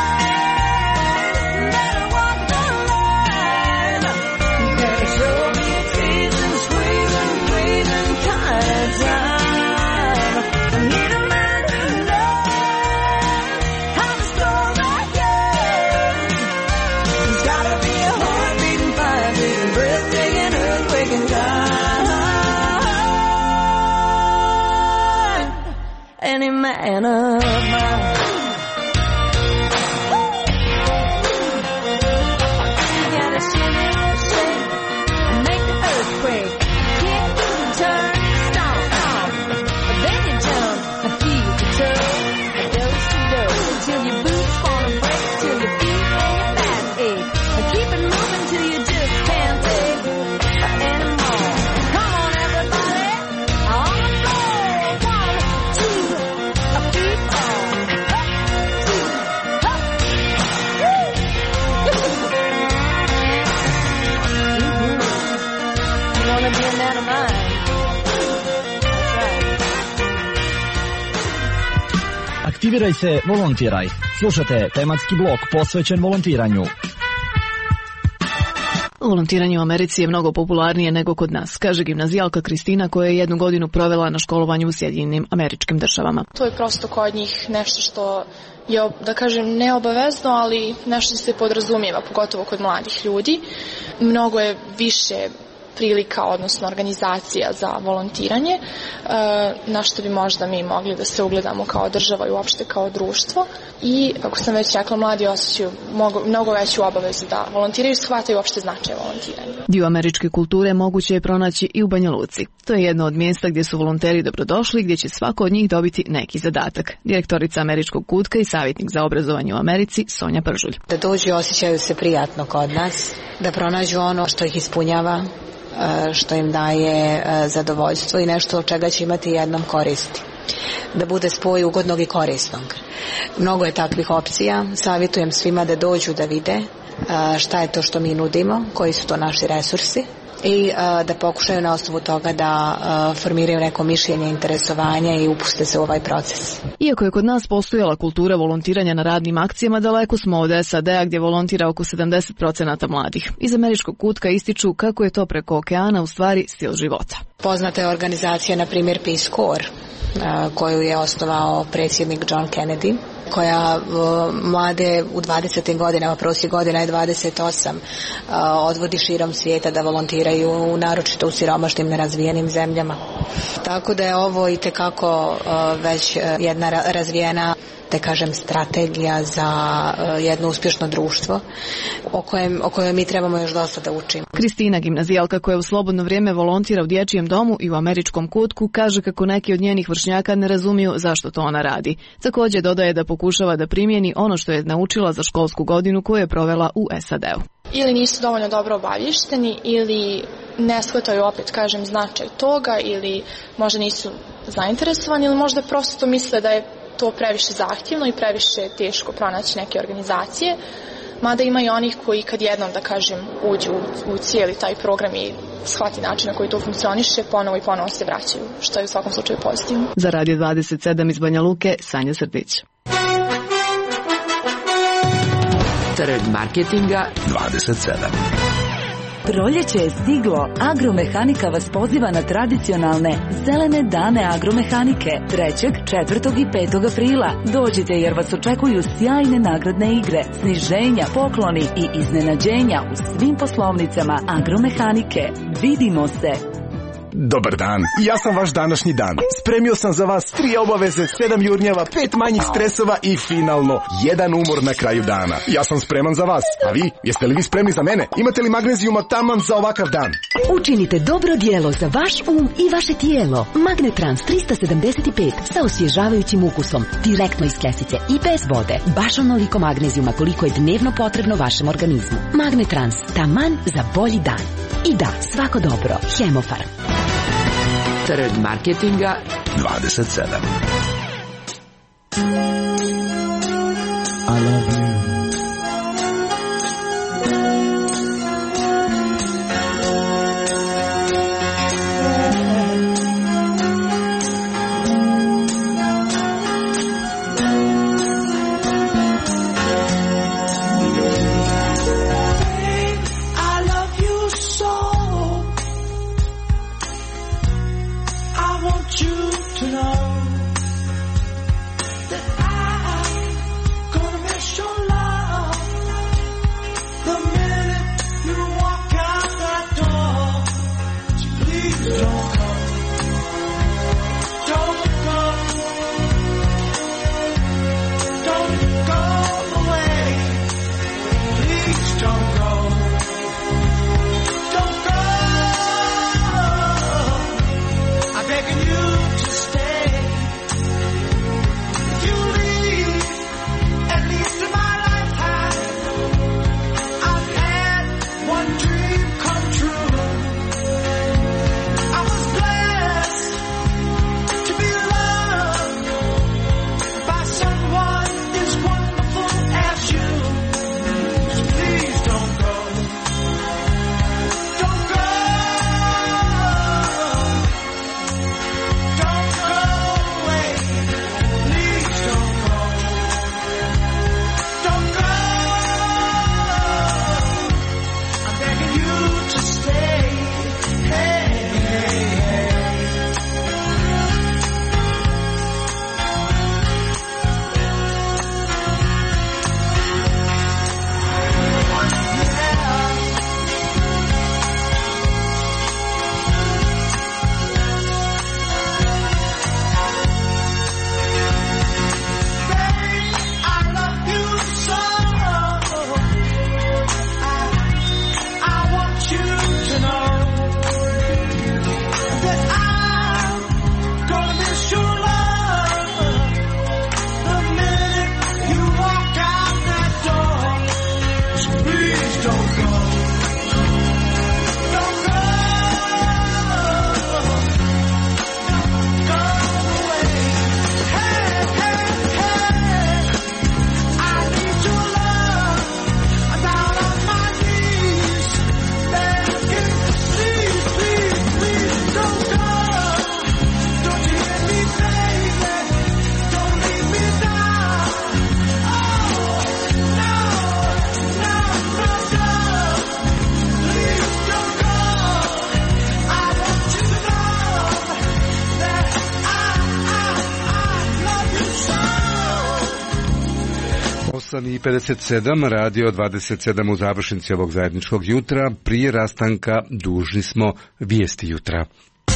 mine better walk the line, better show me a teasing, squeezing, breathing kind of time. I need a man who knows how the story goes. There's gotta be a heart beating fine, beating, breathtaking, earthquake and time. Any man of mine. You gotta shimmy, shake, and make the earthquake. Kick, turn, stomp, then you jump, and heel to toe, and dose to dose, till your boots wanna break, till your feet and your back ache, and keep it moving till you just can't take anymore. Come on, everybody, on the floor. Aktiviraj se, volontiraj. Slušate tematski blok posvećen volontiranju. Volontiranje u Americi je mnogo popularnije nego kod nas, kaže gimnazijalka Kristina koja je 1 godinu provela na školovanju u Sjedinjenim Američkim Državama. To je prosto kod njih nešto što je, da kažem, neobavezno, ali nešto se podrazumijeva, pogotovo kod mladih ljudi. Mnogo je više prilika, odnosno organizacija za volontiranje, na što bi možda mi mogli da se ugledamo kao država i uopšte kao društvo. I, kako sam već rekla, mladi osjećaju mnogo veću obavezu da volontiraju i shvataju uopšte značaj volontiranja. Dio američke kulture moguće je pronaći i u Banja Luci. To je jedno od mjesta gdje su volonteri dobrodošli, gdje će svako od njih dobiti neki zadatak. Direktorica Američkog kutka i savjetnik za obrazovanje u Americi, Sonja Pržulj. Da dođu i osjećaju se prijatno kod nas, da pronađu ono što ih ispunjava, što im daje zadovoljstvo i nešto od čega će imati jednom koristi. Da bude spoj ugodnog i korisnog. Mnogo je takvih opcija. Savjetujem svima da dođu da vide šta je to što mi nudimo, koji su to naši resursi i da pokušaju na osnovu toga da formiraju neko mišljenje, interesovanje i upuste se u ovaj proces. Iako je kod nas postojala kultura volontiranja na radnim akcijama, daleko smo od SAD-a gdje volontira oko 70% mladih. Iz Američkog kutka ističu kako je to preko okeana u stvari stil života. Poznata je organizacija, na primjer, Peace Corps, koju je osnovao predsjednik John Kennedy, koja mlade u 20. godinama, prosjek godina je 28, odvodi širom svijeta da volontiraju, naročito u siromašnim, nerazvijenim zemljama. Tako da je ovo itekako već jedna razvijena, da kažem, strategija za jedno uspješno društvo o kojoj mi trebamo još dosta da učimo. Kristina, gimnazijalka koja u slobodno vrijeme volontira u dječjem domu i u Američkom kutku, kaže kako neki od njenih vršnjaka ne razumiju zašto to ona radi. Također dodaje da pokušava da primjeni ono što je naučila za školsku godinu koju je provela u SAD-u. Ili nisu dovoljno dobro obavješteni ili ne shvataju, opet kažem, značaj toga, ili možda nisu zainteresovani, ili možda prosto misle da je to previše zahtjevno i previše teško pronaći neke organizacije, mada ima i onih koji kad jednom, da kažem, uđu u cijeli taj program i shvati način na koji to funkcioniše, ponovo i ponovo se vraćaju, što je u svakom slučaju pozitivno. Za Radio 27 iz Banja Luke, Sanja Srdić. Trg marketinga 27. Proljeće je stiglo. Agromehanika vas poziva na tradicionalne zelene dane agromehanike 3., 4. i 5. aprila. Dođite jer vas očekuju sjajne nagradne igre, sniženja, pokloni i iznenađenja u svim poslovnicama agromehanike. Vidimo se! Dobar dan, ja sam vaš današnji dan. Spremio sam za vas 3 obaveze, 7 jurnjava, 5 manjih stresova i finalno 1 umor na kraju dana. Ja sam spreman za vas, a vi? Jeste li vi spremni za mene? Imate li magnezijuma taman za ovakav dan? Učinite dobro djelo za vaš um i vaše tijelo. Magnetrans 375 sa osvježavajućim ukusom, direktno iz kesice i bez vode. Baš onoliko magnezijuma koliko je dnevno potrebno vašem organizmu. Magnetrans, taman za bolji dan. I da, svako dobro. Hemofarm. Trg marketinga 27. I love you. To know that I'm gonna miss your love. 8:57, radio 27 u završnici ovog zajedničkog jutra. Prije rastanka dužni smo vijesti jutra.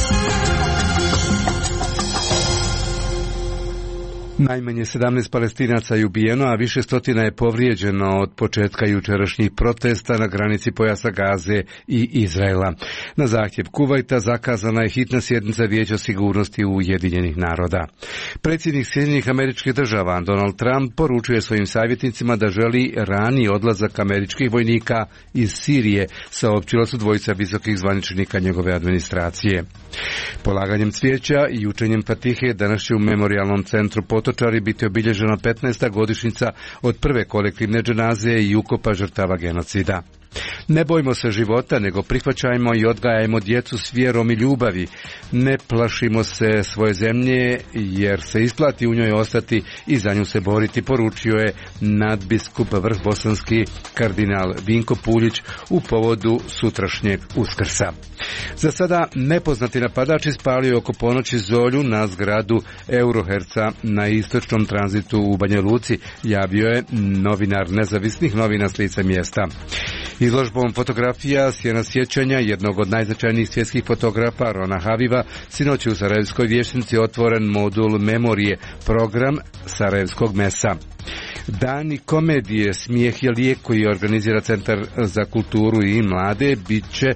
Najmanje 17 Palestinaca je ubijeno, a više stotina je povrijeđeno od početka jučerašnjih protesta na granici pojasa Gaze i Izraela. Na zahtjev Kuvajta zakazana je hitna sjednica Vijeća sigurnosti Ujedinjenih naroda. Predsjednik Sjedinjenih Američkih Država Donald Trump poručuje svojim savjetnicima da želi raniji odlazak američkih vojnika iz Sirije, saopćila su dvojica visokih zvaničnika njegove administracije. Polaganjem cvijeća i učenjem Fatihe danas će u memorijalnom centru Potočari biti obilježena 15. godišnjica od prve kolektivne dženaze i ukopa žrtava genocida. Ne bojmo se života, nego prihvaćajmo i odgajajmo djecu s vjerom i ljubavi. Ne plašimo se svoje zemlje, jer se isplati u njoj ostati i za nju se boriti, poručio je nadbiskup vrhbosanski kardinal Vinko Puljić u povodu sutrašnjeg Uskrsa. Za sada nepoznati napadač ispalio oko ponoći zolju na zgradu Euroherca na istočnom tranzitu u Banja Luci, javio je novinar nezavisnih novina s lica mjesta. Izložbom fotografija Sjena sjećanja jednog od najznačajnijih svjetskih fotografa Rona Haviva sinoć u Sarajevskoj vijećnici otvoren modul memorije, program Sarajevskog mesa. Dani komedije Smijeh je lijek koji organizira Centar za kulturu i mlade bit će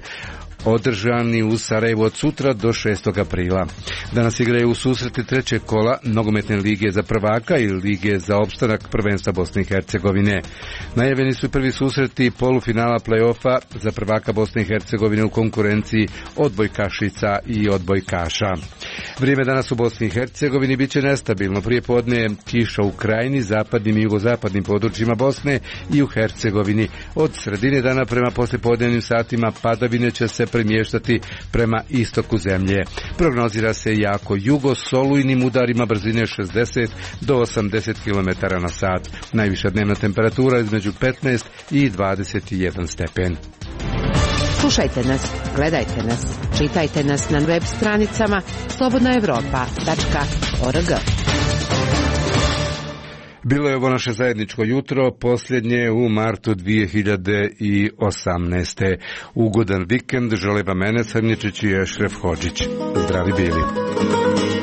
održani u Sarajevu od sutra do 6. aprila. Danas igraju u susreti trećeg kola nogometne lige za prvaka i lige za opstanak prvenstva Bosne i Hercegovine. Najavljeni su prvi susreti polufinala play-offa za prvaka Bosne i Hercegovine u konkurenciji odbojkašica i odbojkaša. Vrijeme danas u Bosni i Hercegovini bit će nestabilno. Prije podne kiša u krajini, zapadnim i jugozapadnim područjima Bosne i u Hercegovini. Od sredine dana prema poslijepodnevnim satima padavine će se premještati prema istoku zemlje. Prognozira se jako jugo s olujnim udarima brzine 60 do 80 km na sat. Najviša dnevna temperatura između 15 i 21 stepen. Slušajte nas, gledajte nas, čitajte nas na web stranicama slobodnaevropa.org. Bilo je ovo naše zajedničko jutro, posljednje u martu 2018. Ugodan vikend žele vam mene, Crnječić i Ešref Hodžić. Zdravi bili.